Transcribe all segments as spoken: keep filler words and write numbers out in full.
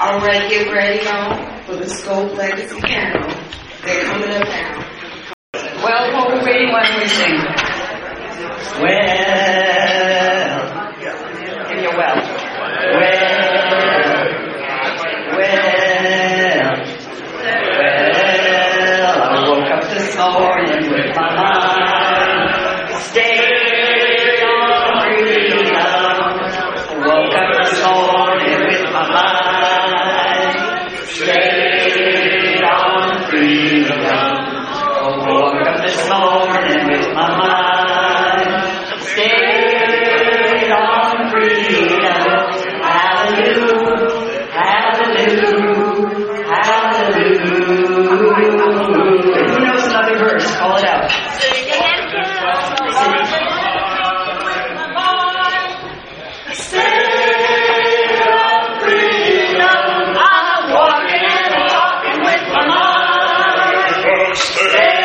All right, get ready now for the Scope Legacy Panel. They're coming up now. Well, what we're reading when we sing. Well, give you well. Well, well, well, I woke up this morning with my mind stayed on freedom. Woke up this morning with my mind stayed on freedom. Woke up this morning with my mind stayed on freedom. Hallelujah, hallelujah, hallelujah. Who knows another verse? Call it out. Sing it. Stayed on freedom. I'm walking and talking with my mind. Stay.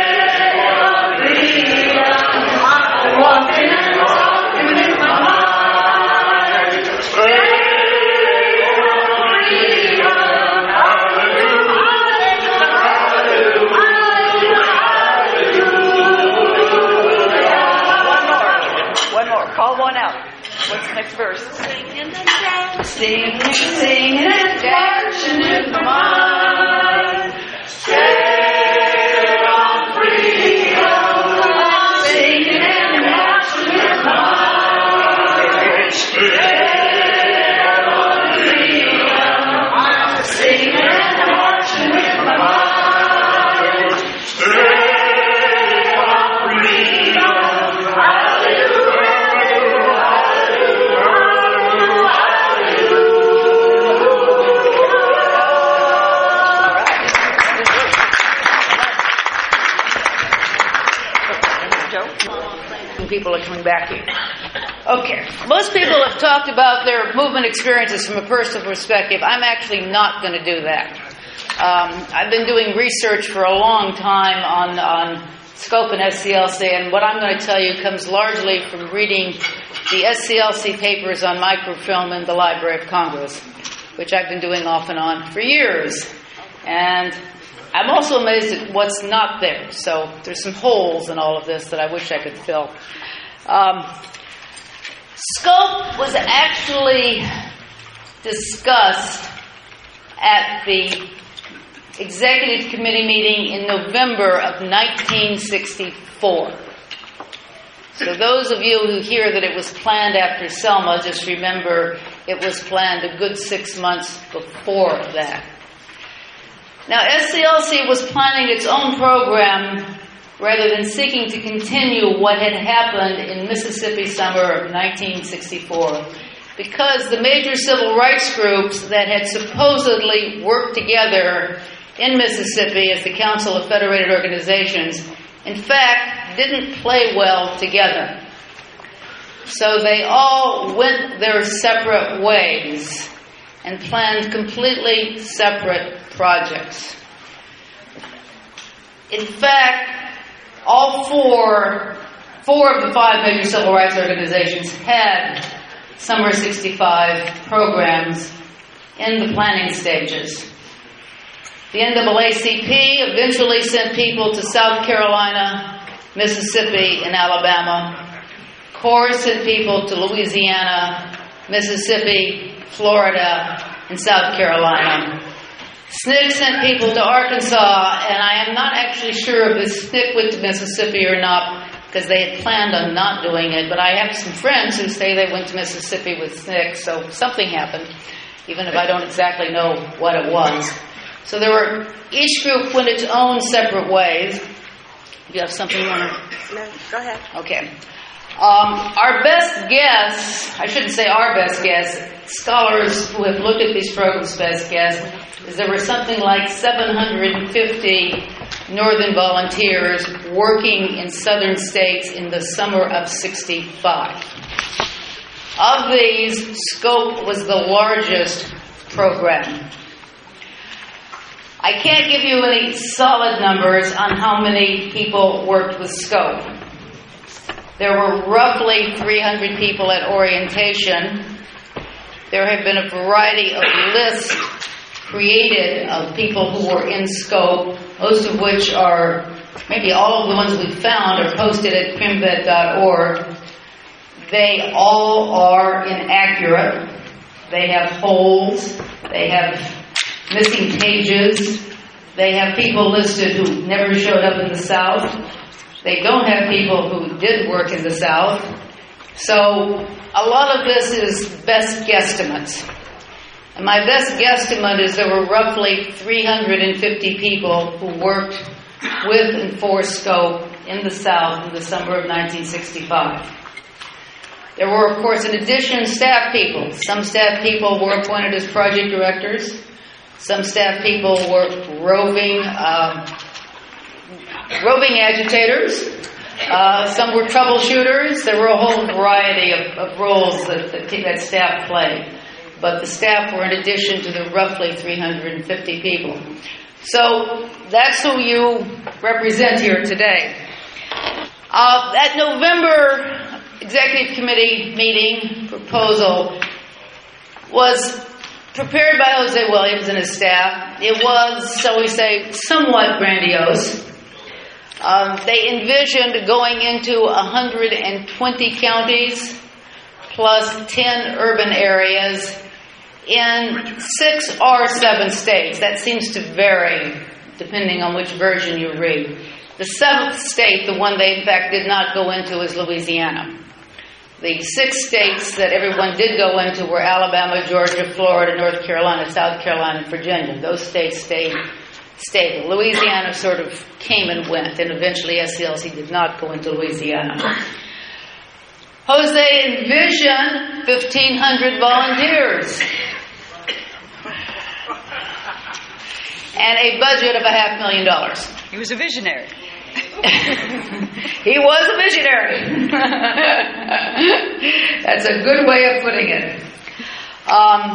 Call one out. What's the next verse? Singing and dancing, singing and dancing in my mind. Stay on freedom. Singing and dancing in my mind. Stay on freedom. I'm singing and dancing in my mind. Stay on freedom. People are coming back here. Okay. Most people have talked about their movement experiences from a personal perspective. I'm actually not going to do that. Um, I've been doing research for a long time on, on Scope and S C L C, and what I'm going to tell you comes largely from reading the S C L C papers on microfilm in the Library of Congress, which I've been doing off and on for years. And I'm also amazed at what's not there. So there's some holes in all of this that I wish I could fill. Um, Scope was actually discussed at the Executive Committee meeting in November of nineteen sixty-four. So those of you who hear that it was planned after Selma, just remember it was planned a good six months before that. Now, S C L C was planning its own program rather than seeking to continue what had happened in Mississippi summer of nineteen sixty-four, because the major civil rights groups that had supposedly worked together in Mississippi as the Council of Federated Organizations, in fact, didn't play well together. So they all went their separate ways and planned completely separate projects. In fact, all four, four of the five major civil rights organizations had Summer sixty-five programs in the planning stages. The N double A C P eventually sent people to South Carolina, Mississippi, and Alabama. C O R E sent people to Louisiana, Mississippi, Florida, and South Carolina. S N C C sent people to Arkansas, and I am not actually sure if the S N C C went to Mississippi or not, because they had planned on not doing it, but I have some friends who say they went to Mississippi with S N C C, so something happened, even if I don't exactly know what it was. So there were, each group went its own separate ways. Do you have something you want to? No, go ahead. Okay. Um, our best guess, I shouldn't say our best guess, scholars who have looked at these programs' best guess, is there were something like seven hundred fifty Northern volunteers working in southern states in the summer of sixty-five. Of these, Scope was the largest program. I can't give you any solid numbers on how many people worked with Scope. There were roughly three hundred people at orientation. There have been a variety of lists created of people who were in scope, most of which are, maybe all of the ones we found are posted at crimvet dot org. They all are inaccurate. They have holes. They have missing pages. They have people listed who never showed up in the South. They don't have people who did work in the South. So a lot of this is best guesstimates. And my best guesstimate is there were roughly three hundred fifty people who worked with and for scope in the South in the summer of nineteen sixty-five. There were, of course, in addition, staff people. Some staff people were appointed as project directors. Some staff people were roving, um, roving agitators. Uh, some were troubleshooters. There were a whole variety of, of roles that, that that staff played. But the staff were in addition to the roughly three hundred fifty people. So that's who you represent here today. Uh, that November Executive Committee meeting proposal was prepared by Jose Williams and his staff. It was, shall we say, somewhat grandiose. Um, they envisioned going into one hundred twenty counties plus ten urban areas in six or seven states. That seems to vary depending on which version you read. The seventh state, the one they in fact did not go into, is Louisiana. The six states that everyone did go into were Alabama, Georgia, Florida, North Carolina, South Carolina, and Virginia. Those states stayed stable. Louisiana sort of came and went, and eventually S C L C did not go into Louisiana. Jose envisioned fifteen hundred volunteers and a budget of a half million dollars. He was a visionary. He was a visionary. That's a good way of putting it. Um,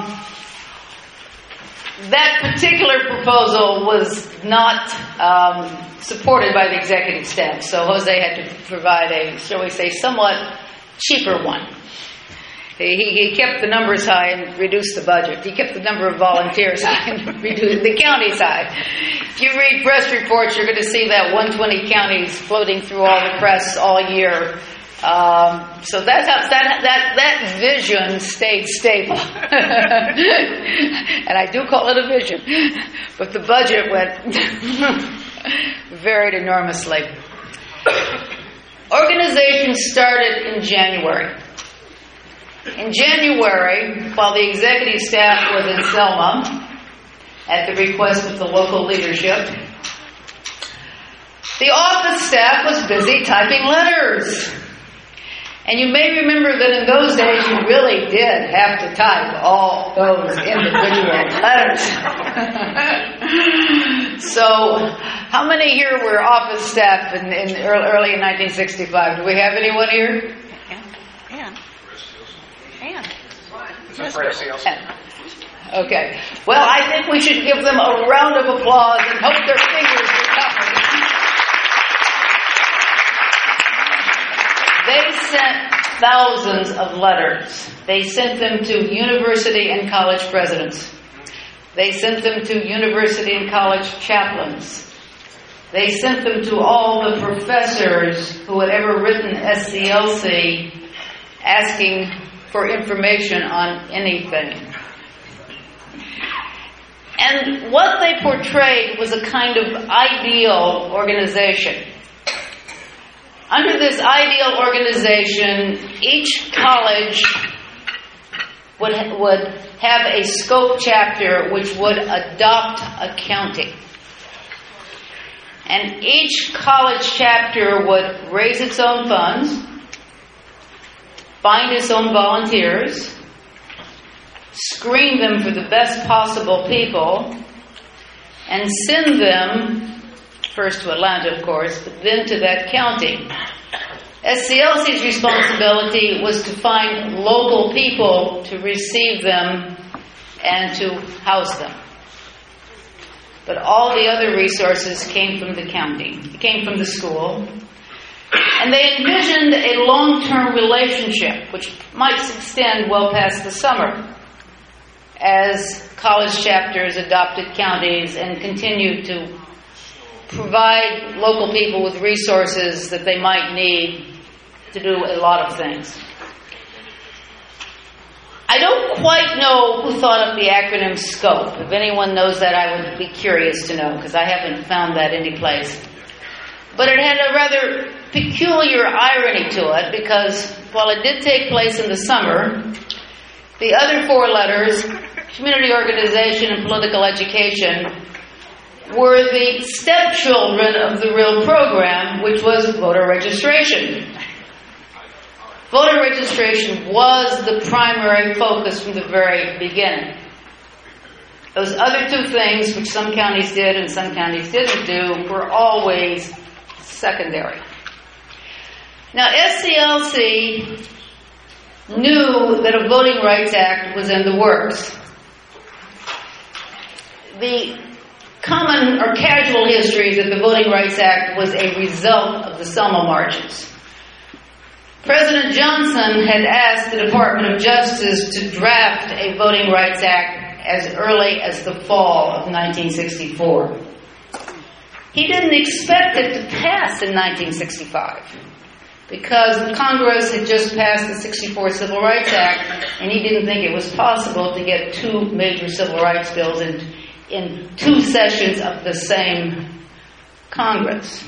that particular proposal was not um, supported by the executive staff, so Jose had to provide a, shall we say, somewhat cheaper one. He, he kept the numbers high and reduced the budget. He kept the number of volunteers high and reduced the counties high. If you read press reports, you're going to see that one hundred twenty counties floating through all the press all year. Um, so that's how, that, that, that vision stayed stable. And I do call it a vision. But the budget went varied enormously. Organization started in January. In January, while the executive staff was in Selma, at the request of the local leadership, the office staff was busy typing letters. And you may remember that in those days you really did have to type all those individual letters. So, how many here were office staff in, in early, early in nineteen sixty-five? Do we have anyone here? Ann. Ann. Ann. Okay. Well, I think we should give them a round of applause and hope their fingers recover. They sent thousands of letters. They sent them to university and college presidents. They sent them to university and college chaplains. They sent them to all the professors who had ever written S C L C asking for information on anything. And what they portrayed was a kind of ideal organization. Under this ideal organization, each college would, ha- would have a scope chapter which would adopt a county. And each college chapter would raise its own funds, find its own volunteers, screen them for the best possible people, and send them first to Atlanta, of course, but then to that county. S C L C's responsibility was to find local people to receive them and to house them. But all the other resources came from the county. It came from the school. And they envisioned a long-term relationship, which might extend well past the summer. as college chapters adopted counties and continued to provide local people with resources that they might need to do a lot of things. I don't quite know who thought up the acronym SCOPE. If anyone knows that, I would be curious to know, because I haven't found that anyplace. But it had a rather peculiar irony to it, because while it did take place in the summer, the other four letters, community organization and political education, were the stepchildren of the real program, which was voter registration. Voter registration was the primary focus from the very beginning. Those other two things, which some counties did and some counties didn't do, were always secondary. Now, S C L C knew that a Voting Rights Act was in the works. The common or casual history is that the Voting Rights Act was a result of the Selma marches. President Johnson had asked the Department of Justice to draft a Voting Rights Act as early as the fall of nineteen sixty-four. He didn't expect it to pass in nineteen sixty-five because Congress had just passed the sixty-four Civil Rights Act, and he didn't think it was possible to get two major civil rights bills in, in two sessions of the same Congress.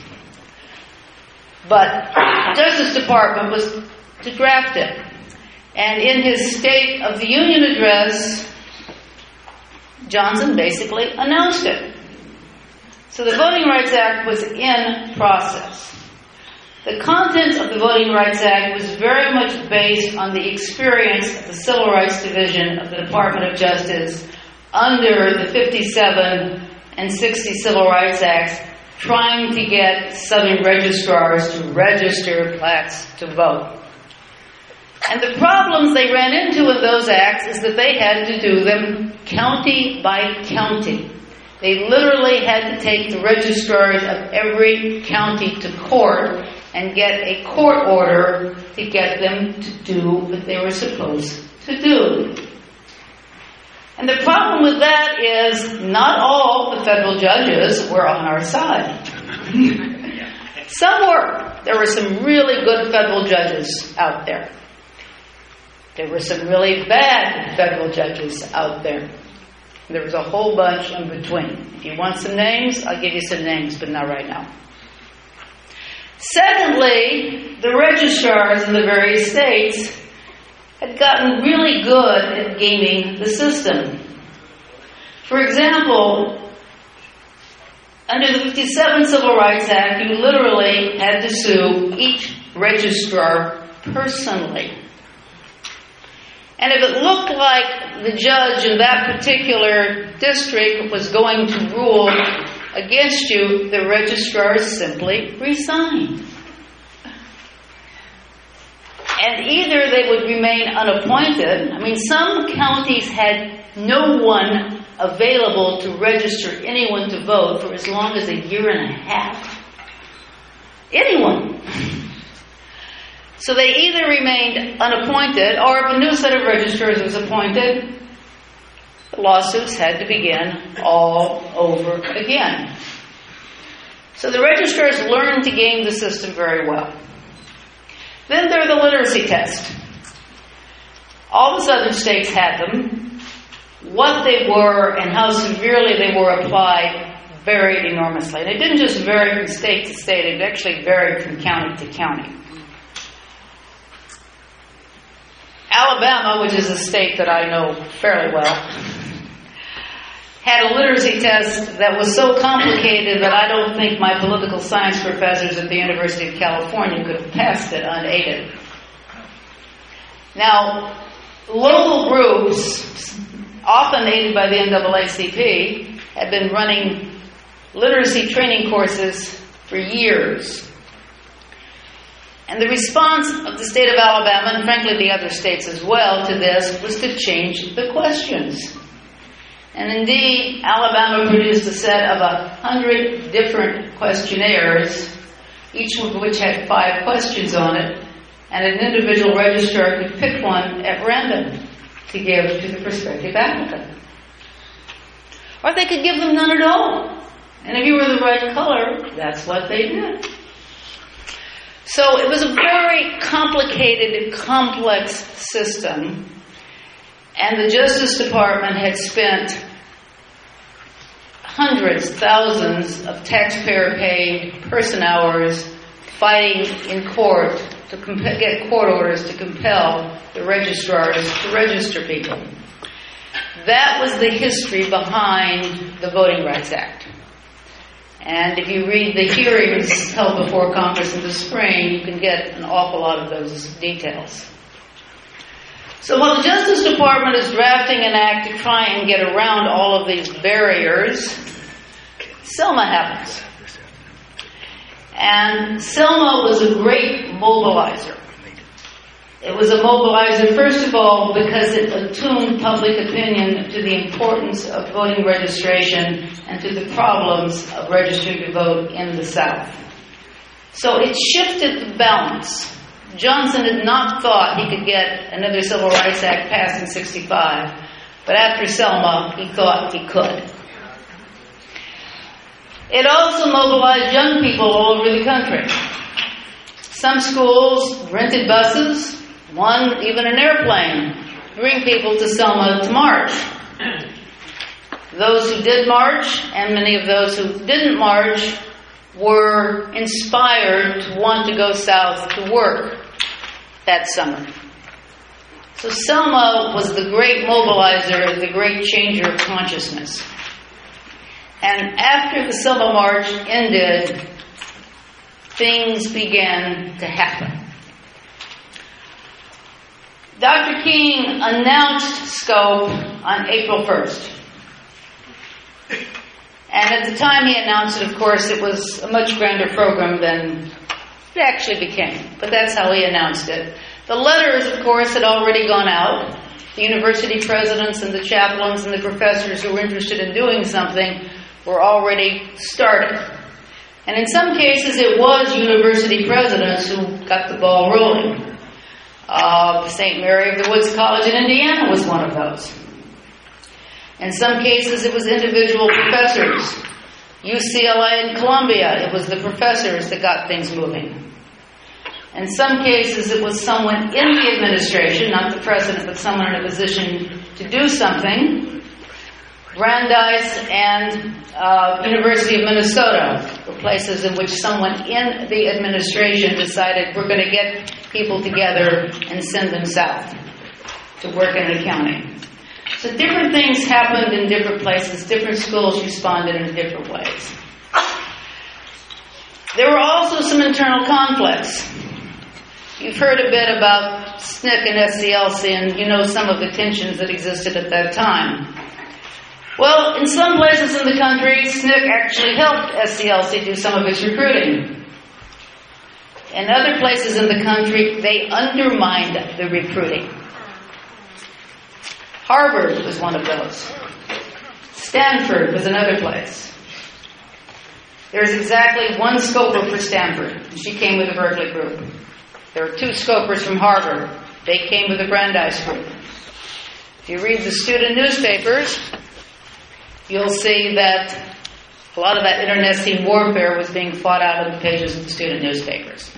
But the Justice Department was to draft it. And in his State of the Union address, Johnson basically announced it. So the Voting Rights Act was in process. The content of the Voting Rights Act was very much based on the experience of the Civil Rights Division of the Department of Justice under the fifty-seven and sixty Civil Rights Acts, trying to get Southern registrars to register blacks to vote. And the problems they ran into in those acts is that they had to do them county by county. They literally had to take the registrars of every county to court and get a court order to get them to do what they were supposed to do. And the problem with that is not all the federal judges were on our side. Some were. There were some really good federal judges out there. There were some really bad federal judges out there. There was a whole bunch in between. If you want some names, I'll give you some names, but not right now. Secondly, the registrars in the various states had gotten really good at gaming the system. For example, under the fifty-seven Civil Rights Act, you literally had to sue each registrar personally. And if it looked like the judge in that particular district was going to rule against you, the registrars simply resigned. And either they would remain unappointed. I mean, some counties had no one available to register anyone to vote for as long as a year and a half. Anyone. So they either remained unappointed, or if a new set of registrars was appointed, the lawsuits had to begin all over again. So the registrars learned to game the system very well. Then there are the literacy tests. All the southern states had them. What they were and how severely they were applied varied enormously. And it didn't just vary from state to state, it actually varied from county to county. Alabama, which is a state that I know fairly well, had a literacy test that was so complicated that I don't think my political science professors at the University of California could have passed it unaided. Now, local groups, often aided by the N double A C P, had been running literacy training courses for years. And the response of the state of Alabama, and frankly the other states as well, to this was to change the questions. And indeed, Alabama produced a set of a hundred different questionnaires, each of which had five questions on it, and an individual registrar could pick one at random. to give to the prospective applicant. Or they could give them none at all. And if you were the right color, that's what they did. So it was a very complicated, complex system. And the Justice Department had spent hundreds, thousands of taxpayer-paid person hours fighting in court to comp- get court orders to compel the registrars to register people. That was the history behind the Voting Rights Act. And if you read the hearings held before Congress in the spring, you can get an awful lot of those details. So while the Justice Department is drafting an act to try and get around all of these barriers, Selma happens. And Selma was a great mobilizer. It was a mobilizer, first of all, because it attuned public opinion to the importance of voting registration and to the problems of registering to vote in the South. So it shifted the balance. Johnson had not thought he could get another Civil Rights Act passed in sixty-five, but after Selma, he thought he could. It also mobilized young people all over the country. Some schools rented buses, one even an airplane, to bring people to Selma to march. Those who did march, and many of those who didn't march, were inspired to want to go south to work that summer. So Selma was the great mobilizer, the great changer of consciousness. And after the Selma March ended, things began to happen. Doctor King announced SCOPE on April first. And at the time he announced it, of course, it was a much grander program than it actually became. But that's how he announced it. The letters, of course, had already gone out. The university presidents and the chaplains and the professors who were interested in doing something were already started. And in some cases, it was university presidents who got the ball rolling. Uh, Saint Mary of the Woods College in Indiana was one of those. In some cases, it was individual professors. U C L A and Columbia, it was the professors that got things moving. In some cases, it was someone in the administration, not the president, but someone in a position to do something. Brandeis and uh, University of Minnesota were places in which someone in the administration decided we're going to get people together and send them south to work in the county. So different things happened in different places. Different schools responded in different ways. There were also some internal conflicts. You've heard a bit about S N C C and S C L C, and you know some of the tensions that existed at that time. Well, in some places in the country, S N C C actually helped S C L C do some of its recruiting. In other places in the country, they undermined the recruiting. Harvard was one of those. Stanford was another place. There's exactly one scoper for Stanford. She came with the Berkeley group. There were two scopers from Harvard. They came with the Brandeis group. If you read the student newspapers, you'll see that a lot of that internecine warfare was being fought out on the pages of the student newspapers.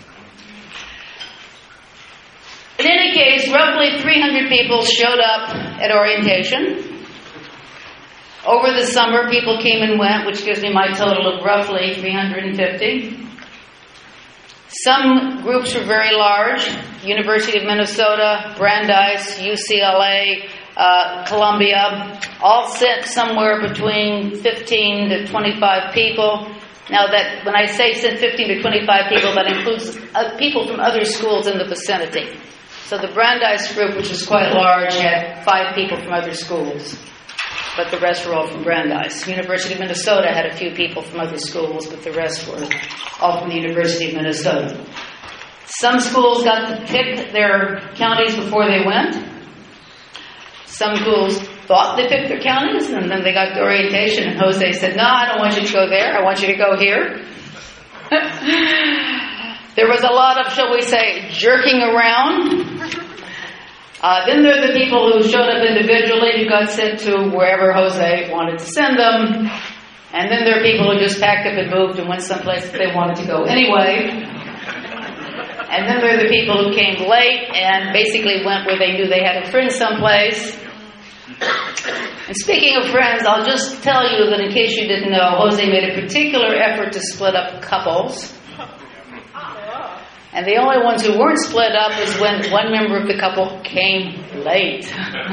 In any case, roughly three hundred people showed up at orientation. Over the summer, people came and went, which gives me my total of roughly three hundred fifty. Some groups were very large. University of Minnesota, Brandeis, U C L A, uh, Columbia, all sent somewhere between fifteen to twenty-five people. Now that, when I say sent fifteen to twenty-five people, that includes uh, people from other schools in the vicinity. So the Brandeis group, which was quite large, had five people from other schools, but the rest were all from Brandeis. University of Minnesota had a few people from other schools, but the rest were all from the University of Minnesota. Some schools got to pick their counties before they went. Some schools thought they picked their counties, and then they got to orientation, and Jose said, no, I don't want you to go there, I want you to go here. There was a lot of, shall we say, jerking around. Uh, then there are the people who showed up individually, who got sent to wherever Jose wanted to send them. And then there are people who just packed up and moved and went someplace that they wanted to go anyway. And then there are the people who came late and basically went where they knew they had a friend someplace. And speaking of friends, I'll just tell you that in case you didn't know, Jose made a particular effort to split up couples. And the only ones who weren't split up is when one member of the couple came late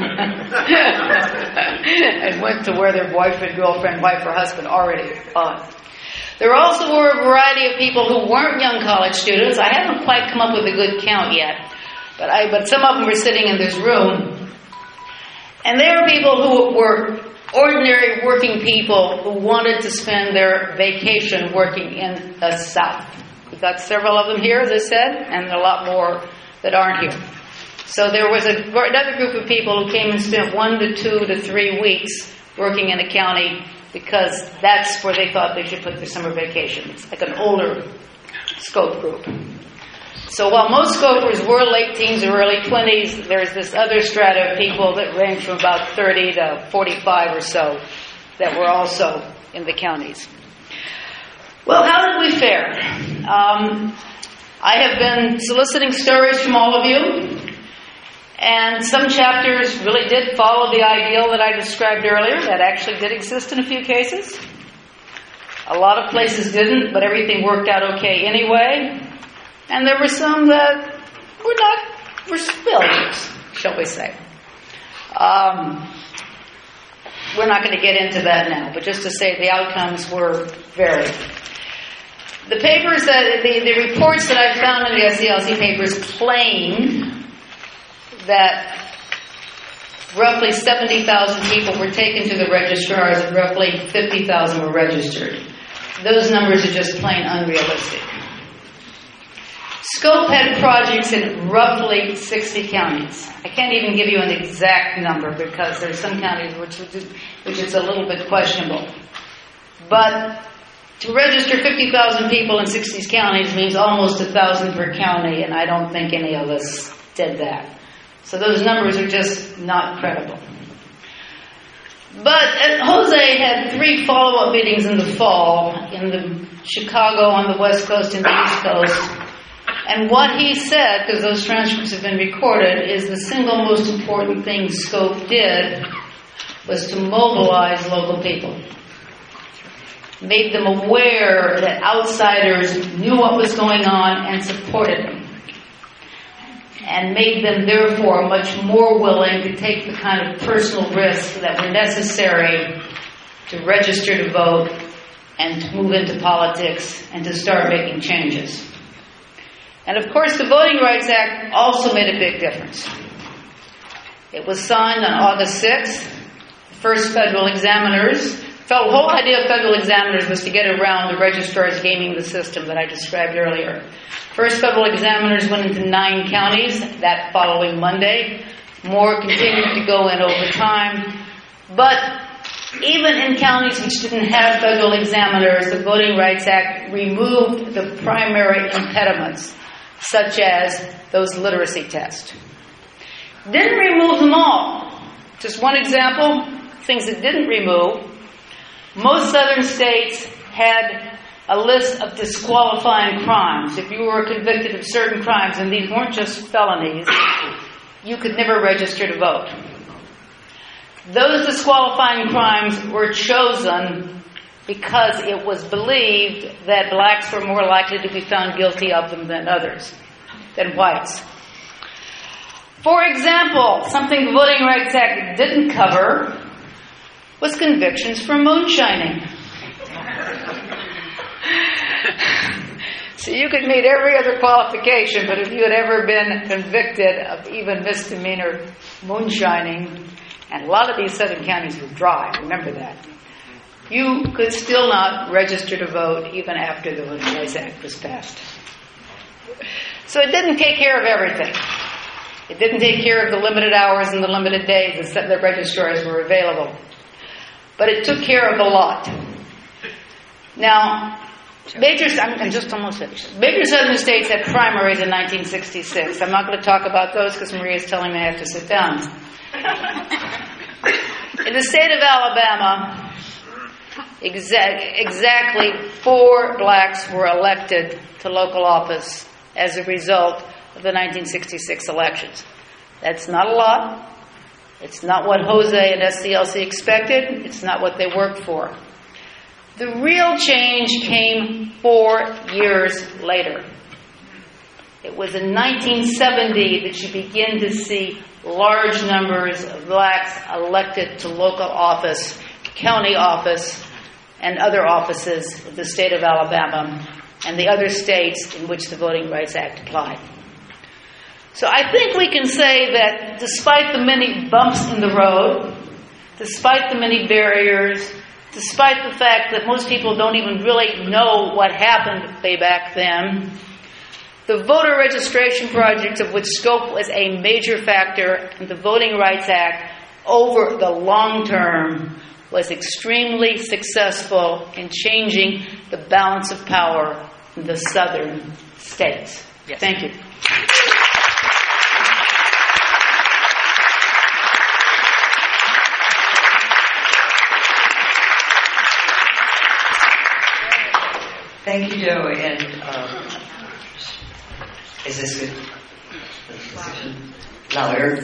and went to where their boyfriend, girlfriend, wife, or husband already was. There also were a variety of people who weren't young college students. I haven't quite come up with a good count yet, but I but some of them were sitting in this room. And they were people who were ordinary working people who wanted to spend their vacation working in the South. We've got several of them here, as I said, and a lot more that aren't here. So there was a, another group of people who came and spent one to two to three weeks working in a county because that's where they thought they should put their summer vacation. It's like an older scope group. So while most scopers were late teens or early twenties, there's this other strata of people that range from about thirty to forty-five or so that were also in the counties. Well, how did we fare? Um, I have been soliciting stories from all of you, and some chapters really did follow the ideal that I described earlier. That actually did exist in a few cases. A lot of places didn't, but everything worked out okay anyway. And there were some that were not, were failures, shall we say. Um, we're not going to get into that now, but just to say the outcomes were varied. The papers that, the, the reports that I found in the S C L C papers claim that roughly seventy thousand people were taken to the registrars and roughly fifty thousand were registered. Those numbers are just plain unrealistic. Scope had projects in roughly sixty counties. I can't even give you an exact number because there's some counties which, which is a little bit questionable. But to register fifty thousand people in sixty counties means almost one thousand per county, and I don't think any of us did that. So those numbers are just not credible. But Jose had three follow-up meetings in the fall in the Chicago on the West Coast and the East Coast. And what he said, because those transcripts have been recorded, is the single most important thing Scope did was to mobilize local people. Made them aware that outsiders knew what was going on and supported them. And made them, therefore, much more willing to take the kind of personal risks that were necessary to register to vote and to move into politics and to start making changes. And of course, the Voting Rights Act also made a big difference. It was signed on August sixth. The first federal examiners, the whole idea of federal examiners was to get around the registrars gaming the system that I described earlier. First federal examiners went into nine counties that following Monday. More continued to go in over time. But even in counties which didn't have federal examiners, the Voting Rights Act removed the primary impediments, such as those literacy tests. Didn't remove them all. Just one example, things it didn't remove. Most southern states had a list of disqualifying crimes. If you were convicted of certain crimes, and these weren't just felonies, you could never register to vote. Those disqualifying crimes were chosen because it was believed that blacks were more likely to be found guilty of them than others, than whites. For example, something the Voting Rights Act didn't cover was convictions for moonshining. So you could meet every other qualification, but if you had ever been convicted of even misdemeanor moonshining, and a lot of these southern counties were dry, remember that, you could still not register to vote even after the Voting Rights Act was passed. So it didn't take care of everything. It didn't take care of the limited hours and the limited days that the registrars were available. But it took care of a lot. Now, Major, I'm, I'm just almost finished. Major southern states had primaries in nineteen sixty-six. I'm not going to talk about those because Maria's telling me I have to sit down. In the state of Alabama, exa- exactly four blacks were elected to local office as a result of the nineteen sixty-six elections. That's not a lot. It's not what Jose and S C L C expected. It's not what they worked for. The real change came four years later. It was in nineteen seventy that you begin to see large numbers of blacks elected to local office, county office, and other offices of the state of Alabama and the other states in which the Voting Rights Act applied. So I think we can say that despite the many bumps in the road, despite the many barriers, despite the fact that most people don't even really know what happened way back then, the voter registration project, of which scope was a major factor in the Voting Rights Act over the long term, was extremely successful in changing the balance of power in the southern states. Yes. Thank you. Thank you, Joe. And um, is this good? Louder.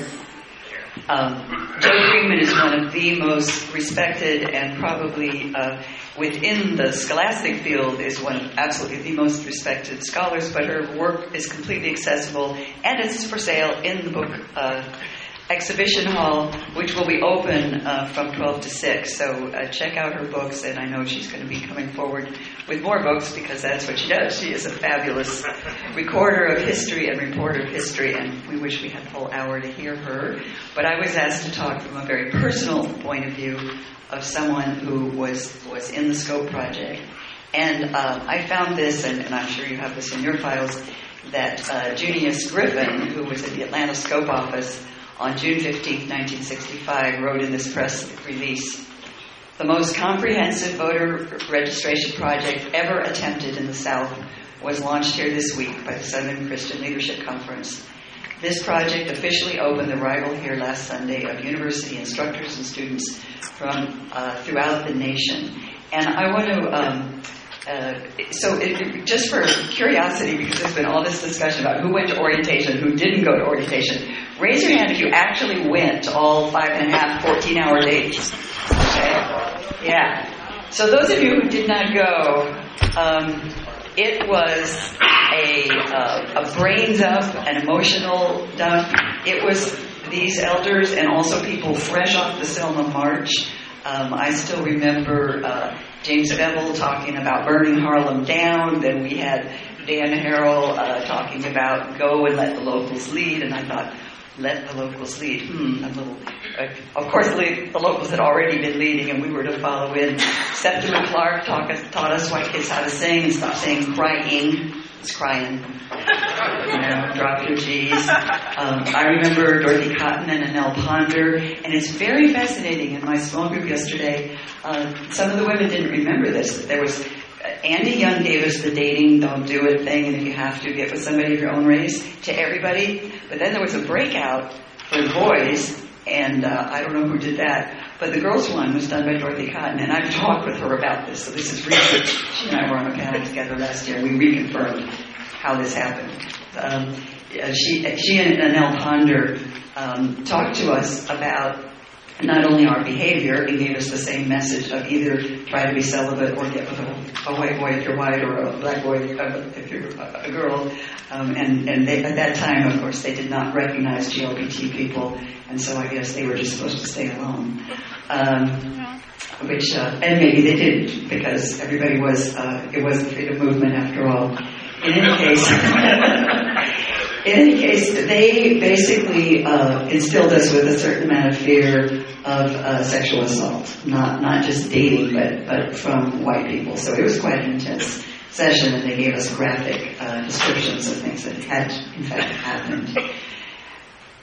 Um, Joe Freeman is one of the most respected and probably uh, within the scholastic field is one of absolutely the most respected scholars, but her work is completely accessible and it's for sale in the book uh, exhibition hall, which will be open uh, from twelve to six. So uh, check out her books, and I know she's going to be coming forward with more books because that's what she does. She is a fabulous recorder of history and reporter of history, and we wish we had a whole hour to hear her. But I was asked to talk from a very personal point of view of someone who was, was in the SCOPE project. And um, I found this, and, and I'm sure you have this in your files, that uh, Junius Griffin, who was at the Atlanta SCOPE office, on June fifteenth, nineteen sixty-five, wrote in this press release, "The most comprehensive voter registration project ever attempted in the South was launched here this week by the Southern Christian Leadership Conference. This project officially opened the arrival here last Sunday of university instructors and students from uh, throughout the nation." And I want to, um, uh, so it, it, just for curiosity, because there's been all this discussion about who went to orientation, who didn't go to orientation, raise your hand if you actually went to all five and a half, fourteen-hour days. Okay? Yeah. So those of you who did not go, um, it was a, uh, a brains up, an emotional dump. It was these elders and also people fresh off the Selma March. Um, I still remember uh, James Bevel talking about burning Harlem down. Then we had Dan Harrell uh, talking about go and let the locals lead. And I thought, let the locals lead. Hmm, a little. Uh, of course, the, the locals had already been leading, and we were to follow in. Septima Clark taught us, taught us white kids how to sing and stop saying crying. It's crying. You know, drop your G's. Um, I remember Dorothy Cotton and Annelle Ponder, and it's very fascinating. In my small group yesterday, uh, some of the women didn't remember this. There was Andy Young gave us the dating, don't do it thing, and if you have to, get with somebody of your own race to everybody. But then there was a breakout for the boys, and uh, I don't know who did that, but the girls' one was done by Dorothy Cotton, and I've talked with her about this, so this is research. She and I were on a panel together last year, and we reconfirmed how this happened. Um, she, she and Annelle Ponder um, talked to us about not only our behavior, and gave us the same message of either try to be celibate or get with a, a white boy if you're white, or a black boy if you're a girl. Um, and and they, at that time, of course, they did not recognize G L B T people, and so I guess they were just supposed to stay alone. Um, which, uh, and maybe they didn't, because everybody was, uh, it was the freedom movement after all. In any case, in any case, they basically uh, instilled us with a certain amount of fear of uh, sexual assault, not not just dating, but but from white people. So it was quite an intense session, and they gave us graphic uh, descriptions of things that had in fact happened.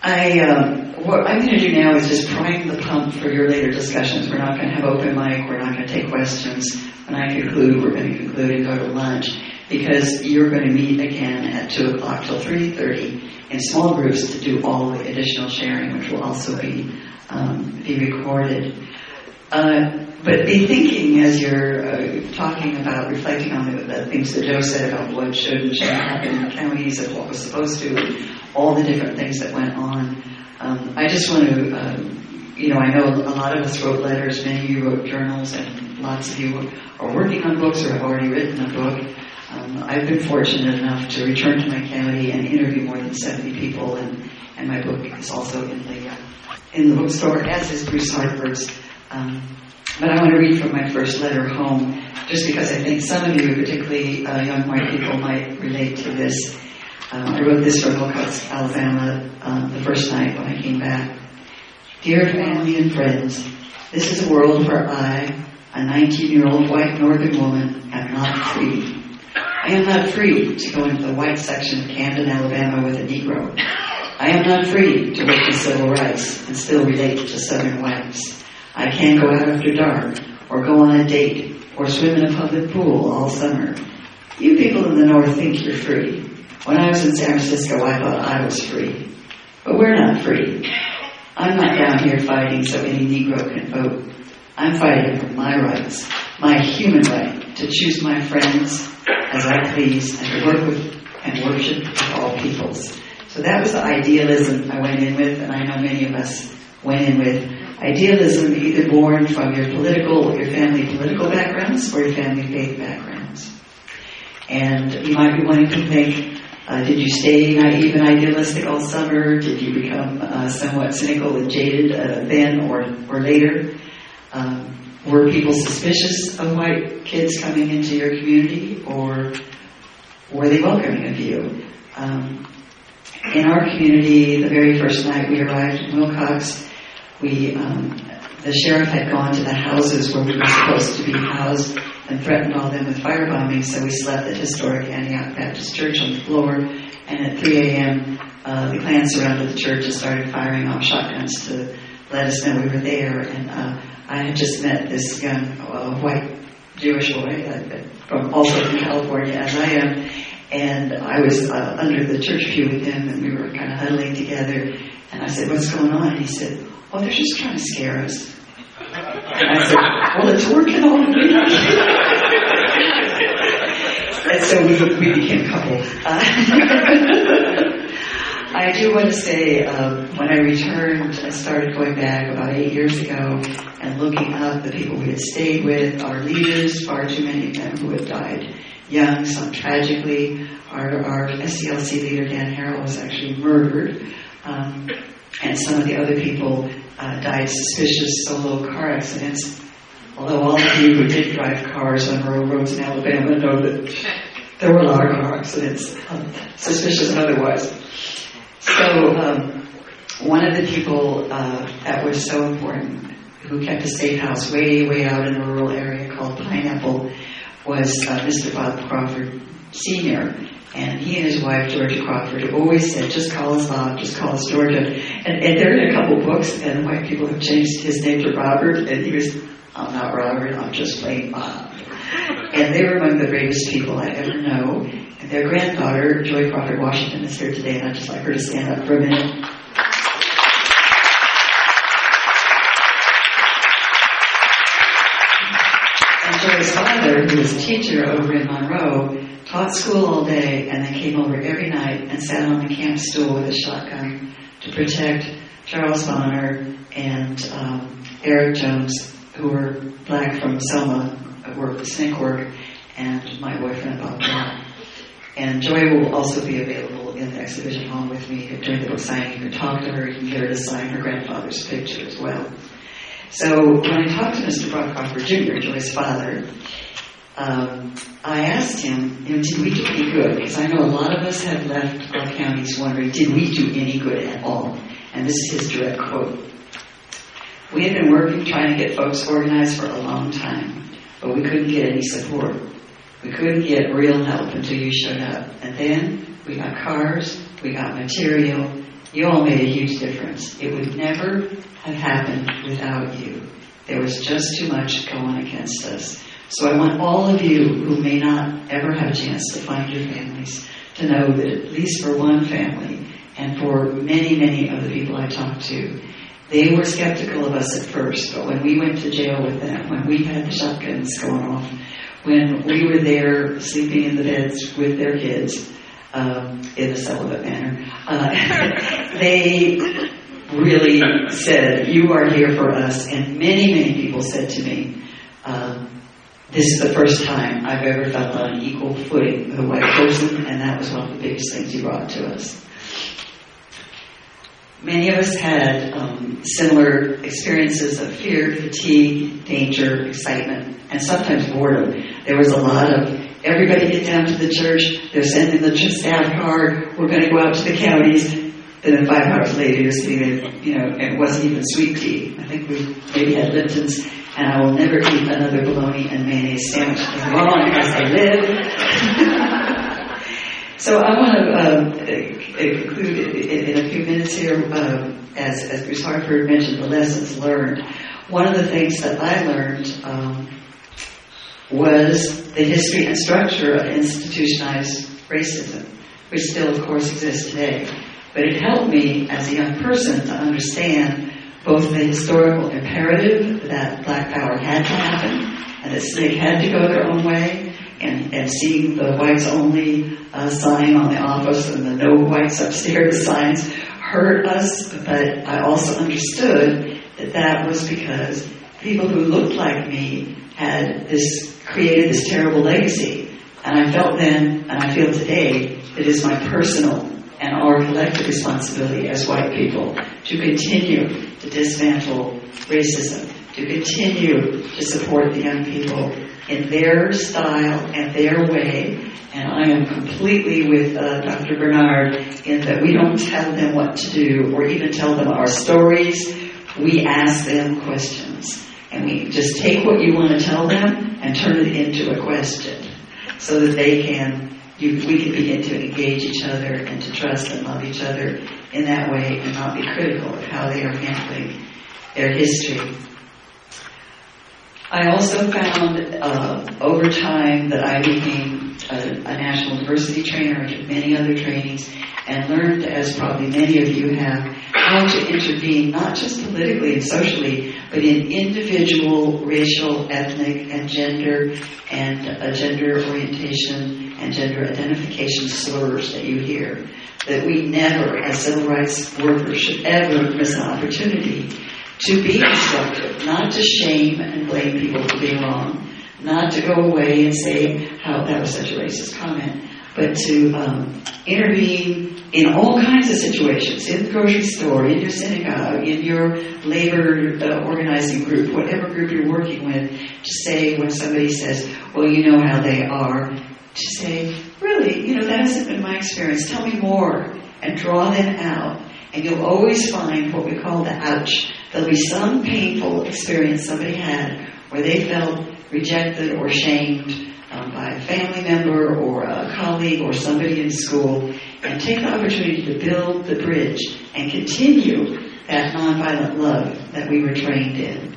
I, um, what I'm going to do now is just prime the pump for your later discussions. We're not going to have open mic. We're not going to take questions. When I conclude, we're going to conclude and go to lunch, because you're going to meet again at two o'clock till three thirty in small groups to do all the additional sharing, which will also be um, be recorded. Uh, but be thinking as you're uh, talking about, reflecting on the, the things that Joe said about what should and shouldn't happen in the counties and what was supposed to, and all the different things that went on. Um, I just want to, um, you know, I know a lot of us wrote letters, many of you wrote journals, and lots of you are working on books or have already written a book. Um, I've been fortunate enough to return to my county and interview more than seventy people, and, and my book is also in the uh, in the bookstore, as is Bruce Hartford's. Um, but I want to read from my first letter home, just because I think some of you, particularly uh, young white people, might relate to this. Um, I wrote this from Wilcox, Alabama, um, the first night when I came back. Dear family and friends, this is a world where I, a nineteen-year-old white northern woman, am not free. I am not free to go into the white section of Camden, Alabama with a Negro. I am not free to work in civil rights and still relate to southern whites. I can't go out after dark, or go on a date, or swim in a public pool all summer. You people in the north think you're free. When I was in San Francisco, I thought I was free. But we're not free. I'm not down here fighting so any Negro can vote. I'm fighting for my rights, my human right to choose my friends as I please and to work with and worship with all peoples. So that was the idealism I went in with, and I know many of us went in with. Idealism either born from your political or your family political backgrounds or your family faith backgrounds. And you might be wanting to think, uh, did you stay naive and idealistic all summer? Did you become uh, somewhat cynical and jaded uh, then or, or later? Um, were people suspicious of white kids coming into your community, or were they welcoming of you? Um, in our community, the very first night we arrived in Wilcox, we, um, the sheriff had gone to the houses where we were supposed to be housed and threatened all them with firebombing, so we slept at historic Antioch Baptist Church on the floor, and at three a.m. Uh, the Klan surrounded the church and started firing off shotguns to let us know we were there. And uh, I had just met this young uh, white Jewish boy uh, from also from California, as I am, and I was uh, under the church pew with him, and we were kind of huddling together, and I said, "What's going on?" And he said, "Oh, they're just trying to scare us." And I said, "Well, it's working on me." And so we, we became a couple. Uh, I do want to say, um, when I returned, I started going back about eight years ago and looking up the people we had stayed with, our leaders, far too many of them who had died young, some tragically. Our, our S C L C leader, Dan Harrell, was actually murdered. Um, and some of the other people uh, died suspicious solo car accidents. Although all of you who did drive cars on rural roads in Alabama know that there were a lot of car accidents, um, suspicious and otherwise. So um, one of the people uh, that was so important, who kept a safe house way, way out in a rural area called Pineapple, was uh, Mister Bob Crawford Senior And he and his wife, Georgia Crawford, always said, "Just call us Bob, just call us Georgia." And, and they're in a couple books, and white people have changed his name to Robert, and he was, "I'm not Robert, I'm just plain Bob." And they were among the bravest people I ever know. And their granddaughter, Joy Crawford Washington, is here today, and I'd just like her to stand up for a minute. And Joy's father, who was a teacher over in Monroe, taught school all day and then came over every night and sat on the camp stool with a shotgun to protect Charles Bonner and um, Eric Jones, who were black from Selma, worked snake work, and my boyfriend Bob Brown. And Joy will also be available in the exhibition hall with me during the book signing. You can talk to her, you can get her to sign her grandfather's picture as well. So when I talked to Mister Bob Crawford Junior, Joy's father, um, I asked him, you know, did we do any good? Because I know a lot of us have left our counties wondering, did we do any good at all? And this is his direct quote. "We had been working trying to get folks organized for a long time, but we couldn't get any support. We couldn't get real help until you showed up. And then we got cars, we got material, You all made a huge difference. It would never have happened without you. There was just too much going against us. So I want all of you who may not ever have a chance to find your families to know that at least for one family, and for many, many of the people I talked to, they were skeptical of us at first, but when we went to jail with them, when we had the shotguns going off, when we were there sleeping in the beds with their kids, um, in a celibate manner, uh, they really said, you are here for us. And many, many people said to me, um, this is the first time I've ever felt on an equal footing with a white person, and that was one of the biggest things you brought to us. Many of us had um, similar experiences of fear, fatigue, danger, excitement, and sometimes boredom. There was a lot of, everybody get down to the church, they're sending the staff card, we're going to go out to the counties, and then five hours later you're sitting there, you know, and it wasn't even sweet tea. I think we maybe had Lipton's, and I will never eat another bologna and mayonnaise sandwich as long as I live. So I want to um, conclude in, in a few minutes here, um, as, as Bruce Hartford mentioned, the lessons learned. One of the things that I learned um, was the history and structure of institutionalized racism, which still, of course, exists today. But it helped me as a young person to understand both the historical imperative that Black Power had to happen and that SNCC had to go their own way, and, and seeing the whites only uh, sign on the office and the no whites upstairs signs hurt us, but I also understood that that was because people who looked like me had this created this terrible legacy. And I felt then, and I feel today, it is my personal and our collective responsibility as white people to continue to dismantle racism, to continue to support the young people in their style and their way. And I am completely with uh, Doctor Bernard in that we don't tell them what to do or even tell them our stories. We ask them questions. And we just take what you want to tell them and turn it into a question so that they can, you, we can begin to engage each other and to trust and love each other in that way and not be critical of how they are handling their history. I also found uh, over time that I became a, a national diversity trainer. I took many other trainings and learned, as probably many of you have, how to intervene not just politically and socially, but in individual racial, ethnic, and gender and uh, gender orientation and gender identification slurs that you hear. That we never, as civil rights workers, should ever miss an opportunity to be constructive, not to shame and blame people for being wrong, not to go away and say how that was such a racist comment, but to um, intervene in all kinds of situations, in the grocery store, in your synagogue, in your labor uh, organizing group, whatever group you're working with, to say when somebody says, well, you know how they are, to say, really, you know, that hasn't been my experience, tell me more, and draw them out. And you'll always find what we call the ouch. There'll be some painful experience somebody had where they felt rejected or shamed um, by a family member or a colleague or somebody in school, and take the opportunity to build the bridge and continue that nonviolent love that we were trained in.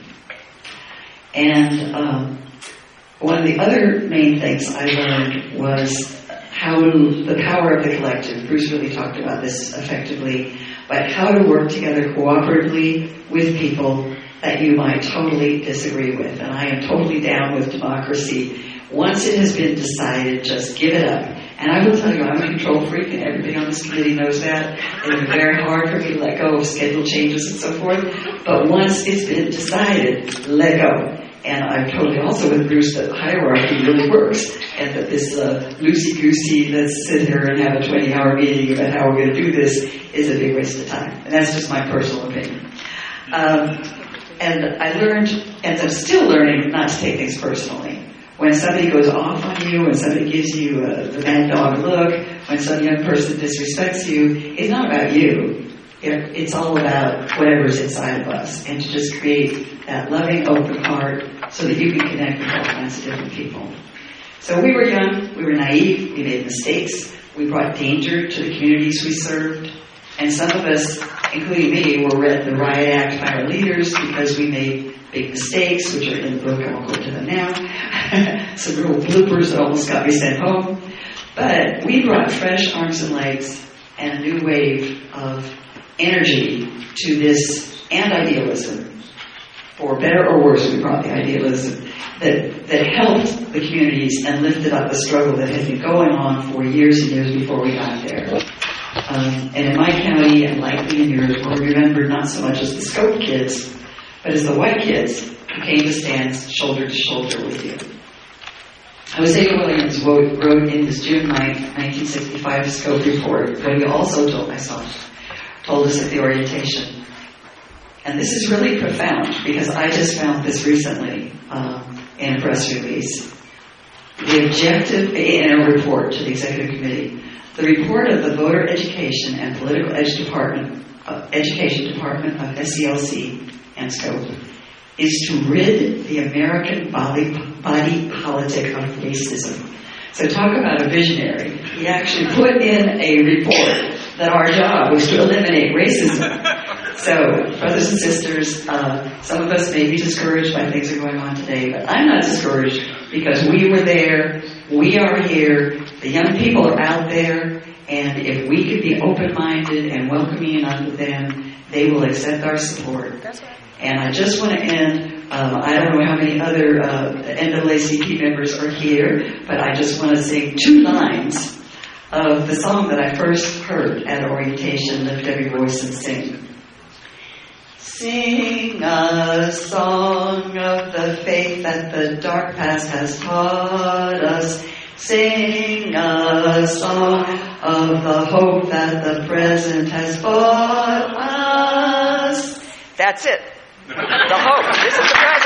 And um, one of the other main things I learned was how to, the power of the collective. Bruce really talked about this effectively, but how to work together cooperatively with people that you might totally disagree with. And I am totally down with democracy. Once it has been decided, just give it up. And I will tell you, I'm a control freak, and everybody on this committee knows that. It's very hard for me to let go of schedule changes and so forth. But once it's been decided, let go. And I'm totally also with Bruce that hierarchy really works, and that this uh, loosey-goosey, let's sit here and have a twenty-hour meeting about how we're going to do this, is a big waste of time. And that's just my personal opinion. Um, and I learned, and I'm still learning, not to take things personally. When somebody goes off on you, when somebody gives you uh, the mad dog look, when some young person disrespects you, it's not about you. It's all about whatever's inside of us, and to just create that loving, open heart so that you can connect with all kinds of different people. So we were young, we were naive, we made mistakes, we brought danger to the communities we served. And some of us, including me, were read the Riot Act by our leaders because we made big mistakes, which are in the book. I won't go into them now. Some real bloopers that almost got me sent home. But we brought fresh arms and legs and a new wave of energy to this, and idealism. For better or worse, we brought the idealism that, that helped the communities and lifted up the struggle that had been going on for years and years before we got there. Um, and in my county, and likely in yours, we're remembered not so much as the Scope kids, but as the white kids who came to stand shoulder to shoulder with you. Hosea Williams wrote, wrote in his June ninth, nineteen sixty-five Scope report what he also told myself, told us at the orientation. And this is really profound because I just found this recently um, in a press release. The objective, in a report to the executive committee, the report of the Voter Education and Political Edu Department, uh, Education Department of S C L C and Scope is to rid the American body, body politic of racism. So talk about a visionary. He actually put in a report that our job was to eliminate racism. So, brothers and sisters, uh, some of us may be discouraged by things that are going on today, but I'm not discouraged because we were there, we are here, the young people are out there, and if we could be open-minded and welcoming unto them, they will accept our support. That's right. And I just want to end, um, I don't know how many other uh, N double A C P members are here, but I just want to sing two lines of the song that I first heard at orientation, Lift Every Voice and Sing. Sing a song of the faith that the dark past has taught us. Sing a song of the hope that the present has brought us. That's it. The hope. This is the